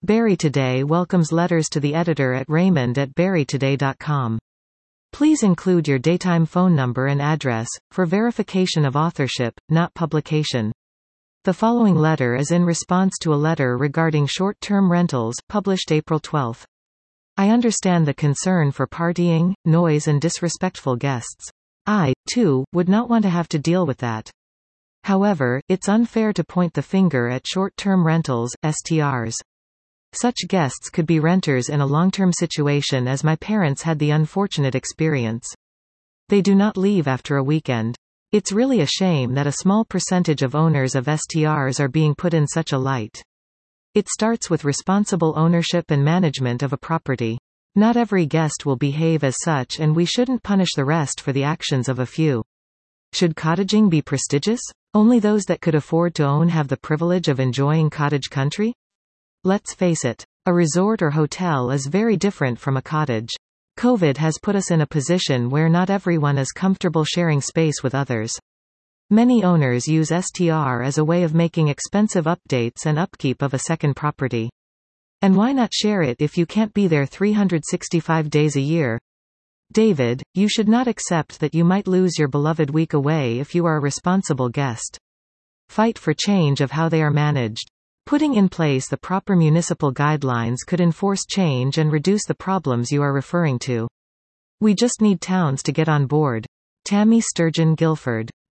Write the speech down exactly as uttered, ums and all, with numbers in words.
Barry Today welcomes letters to the editor at raymond at barry today dot com. Please include your daytime phone number and address, for verification of authorship, not publication. The following letter is in response to a letter regarding short-term rentals, published April twelfth. I understand the concern for partying, noise and disrespectful guests. I, too, would not want to have to deal with that. However, it's unfair to point the finger at short-term rentals, S T Rs. Such guests could be renters in a long-term situation, as my parents had the unfortunate experience. They do not leave after a weekend. It's really a shame that a small percentage of owners of S T Rs are being put in such a light. It starts with responsible ownership and management of a property. Not every guest will behave as such, and we shouldn't punish the rest for the actions of a few. Should cottaging be prestigious? Only those that could afford to own have the privilege of enjoying cottage country? Let's face it. A resort or hotel is very different from a cottage. COVID has put us in a position where not everyone is comfortable sharing space with others. Many owners use S T R as a way of making expensive updates and upkeep of a second property. And why not share it if you can't be there three hundred sixty-five days a year? David, you should not accept that you might lose your beloved week away if you are a responsible guest. Fight for change of how they are managed. Putting in place the proper municipal guidelines could enforce change and reduce the problems you are referring to. We just need towns to get on board. Tammy Sturgeon Guilford.